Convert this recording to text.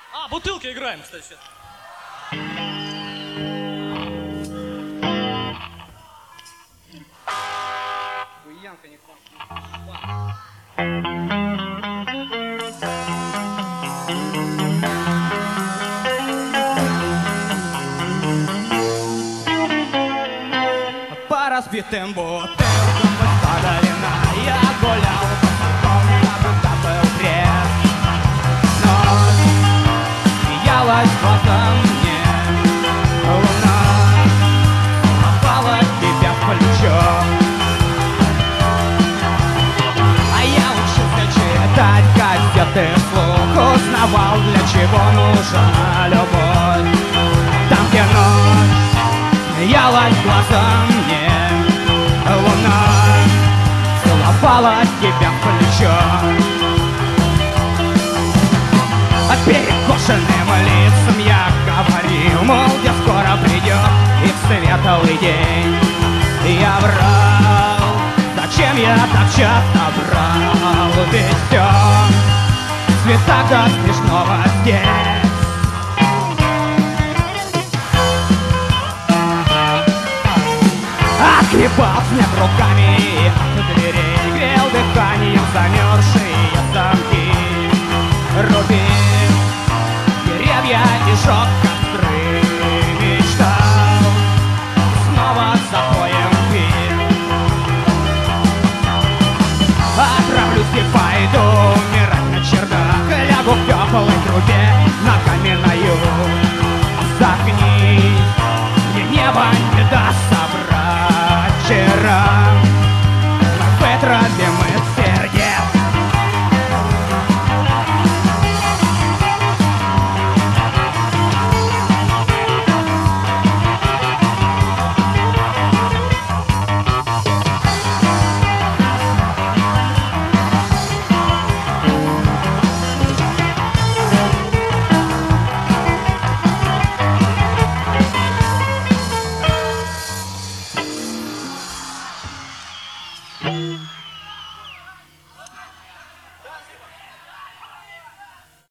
А, бутылки играем, кстати, сейчас. Янка не По разбитым бутылкам падали на. Я гулял по церквам, как будто был крест. Ночь смеялась глазом мне. Луна попала тебя в плечо. А я учился читать газеты вслух. Узнавал, для чего нужна любовь. Там, где ночь смеялась глазом мне. Луна целовала тебя в плечо. А перекошенным лицам я говорил, мол, где скоро придет их светлый день. Я врал, зачем я так часто врал? Ведь все в цветах до смешного здесь. Огребал снег руками от дверей, грел дыханием замерзший